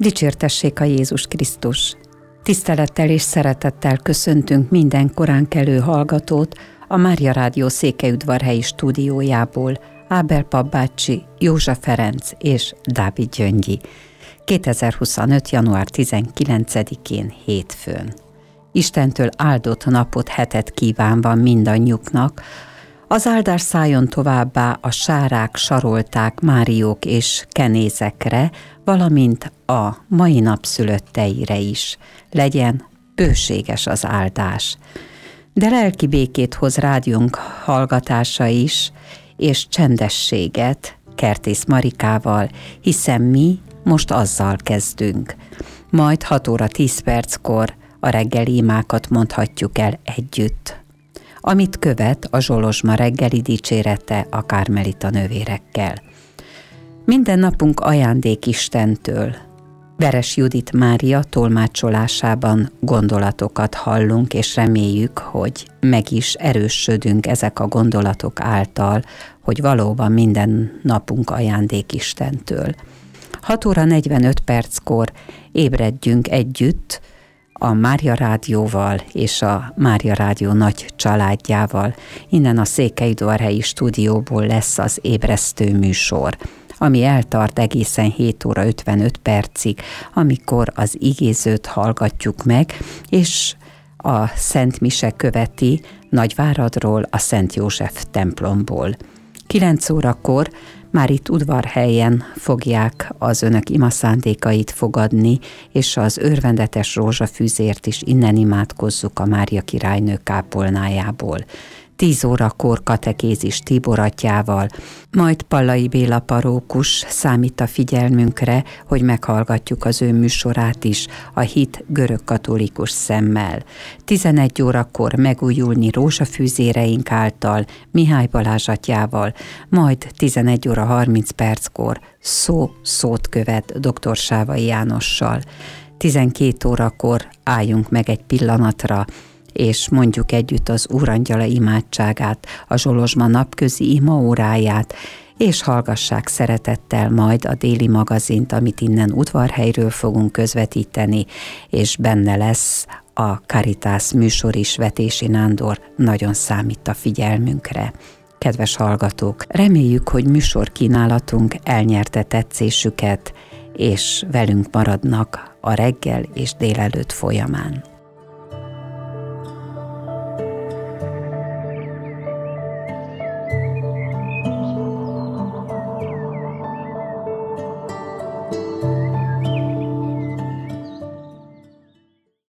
Dicsértessék a Jézus Krisztus! Tisztelettel és szeretettel köszöntünk minden koránkelő hallgatót a Mária Rádió székelyudvarhelyi stúdiójából, Ábel Pap bácsi, Józsa Ferenc és Dávid Gyöngyi. 2025. január 19-én hétfőn. Istentől áldott napot, hetet kívánva mindannyiuknak. Az áldás szálljon továbbá a sárák, sarolták, máriók és kenézekre, valamint a mai nap szülötteire is. Legyen bőséges az áldás. De lelki békét hoz rádiónk hallgatása is, és csendességet Kertész Marikával, hiszen mi most azzal kezdünk. Majd 6 óra 10 perckor a reggeli imákat mondhatjuk el együtt. Amit követ a Zsolozsma reggeli dicsérete a kármelita nővérekkel. Minden napunk ajándék Istentől. Veres Judit Mária tolmácsolásában gondolatokat hallunk, és reméljük, hogy meg is erősödünk ezek a gondolatok által, hogy valóban minden napunk ajándék Istentől. 6 óra 45 perckor ébredjünk együtt a Mária Rádióval és a Mária Rádió nagy családjával. Innen a székelyudvarhelyi stúdióból lesz az ébresztő műsor, ami eltart egészen 7 óra 55 percig, amikor az igézőt hallgatjuk meg, és a Szent Mise követi Nagyváradról, a Szent József templomból. 9 órakor már itt Udvarhelyen fogják az önök imaszándékait fogadni, és az örvendetes rózsafűzért is innen imádkozzuk a Mária királynő kápolnájából. 10 órakor katekézis Tibor atyával, majd Pallai Béla parókus számít a figyelmünkre, hogy meghallgatjuk az ő műsorát is a hit görögkatolikus szemmel. 11 órakor megújulni rózsafűzéreink által Mihály Balázs atyával, majd 11 óra 30 perckor szót követ dr. Sávai Jánossal. 12 órakor álljunk meg egy pillanatra, és mondjuk együtt az Úrangyala imádságát, a Zsolozsma napközi imaóráját, és hallgassák szeretettel majd a déli magazint, amit innen Udvarhelyről fogunk közvetíteni, és benne lesz a Caritas műsor is. Vetési Nándor nagyon számít a figyelmünkre. Kedves hallgatók, reméljük, hogy műsorkínálatunk elnyerte tetszésüket, és velünk maradnak a reggel és délelőtt folyamán.